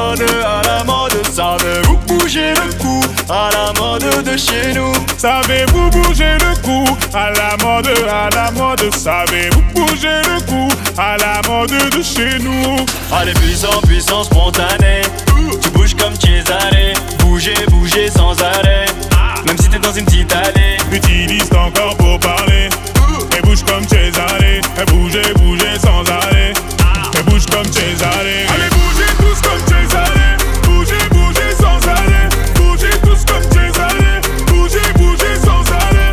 à la mode. Savez-vous bouger le cou à la mode de chez nous? Savez-vous bouger le cou à la mode? Savez-vous bouger le cou à la mode de chez nous? Allez, puissant, puissant, spontané. Tu bouges comme Cesare. Bouger, bouger sans arrêt. Même si t'es dans une petite allée. Utilise ton corps pour parler. Et bouge comme Cesare. Et bouger, bouger sans arrêt. Et bouge comme Cesare. Allez, bougez tous comme Cesare. Bougez, bougez sans arrêt. Bougez tous comme Cesare. Bougez, bougez sans arrêt.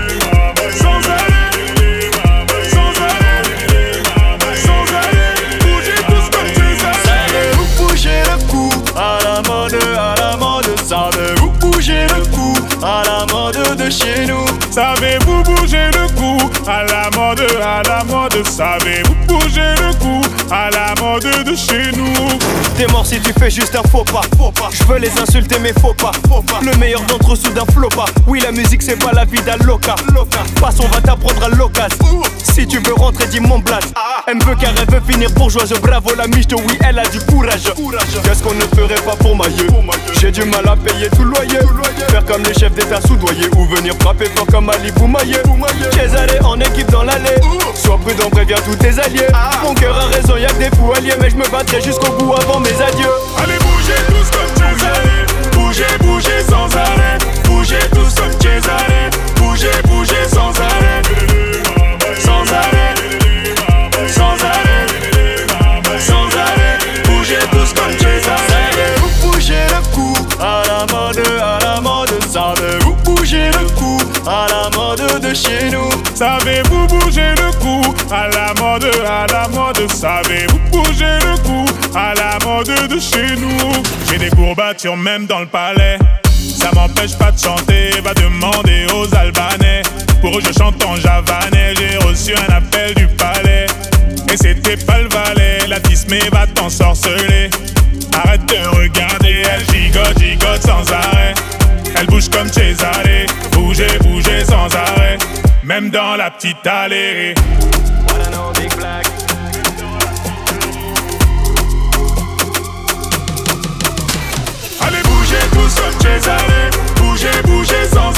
Sans arrêt. Sans arrêt. Sans arrêt. Bougez tous comme Cesare. Savez-vous bouger le cou à la mode, à la mode? Savez-vous bouger le cou à la mode de chez nous? Savez-vous bouger le cou à la mode? Savez-vous bouger le cou à la mode de chez nous? T'es mort si tu fais juste un faux pas. Je veux les insulter mais faut pas. Le meilleur d'entre eux soudain flot pas. Oui, la musique c'est pas la vie d'un loca. Passe, on va t'apprendre à l'occasion. Si tu veux rentrer, dis mon blase. Elle me veut car elle veut finir bourgeoise. Bravo la miche, oui elle a du courage. Qu'est-ce qu'on ne ferait pas pour Mailleux? J'ai du mal à payer tout le loyer. Faire comme les chefs d'état soudoyés ou venir frapper fort comme Ali Boumaillé. Cesare en équipe dans l'allée. Sois prudent, préviens tous tes alliés. Mon cœur a raison, y'a que des fous alliés. Mais je me battrai jusqu'au bout avant mes adieux. Allez, bougez tous comme Cesare. Bougez, bougez sans arrêt. Bougez tous comme Cesare. Bougez, bougez sans arrêt. Sans arrêt. Sans arrêt. Sans arrêt. Bougez tous comme Cesare. Savez-vous bouger le cou à la mode, à la mode? Savez-vous bouger le cou à la mode de chez nous? Savez-vous bouger le cou à la mode? Savez-vous bouger le cou à la mode de chez nous? J'ai des courbatures même dans le palais. Ça m'empêche pas de chanter, va demander aux Albanais. Pour eux je chante en javanais, j'ai reçu un appel du palais. Et c'était pas le valet, la tismée va t'ensorceler. Arrête de regarder, elle gigote, gigote sans arrêt. Elle bouge comme Cesare, bougez, bougez sans arrêt. Même dans la petite allée. Allez, bougez tous comme Cesare. Bougez, bougez sans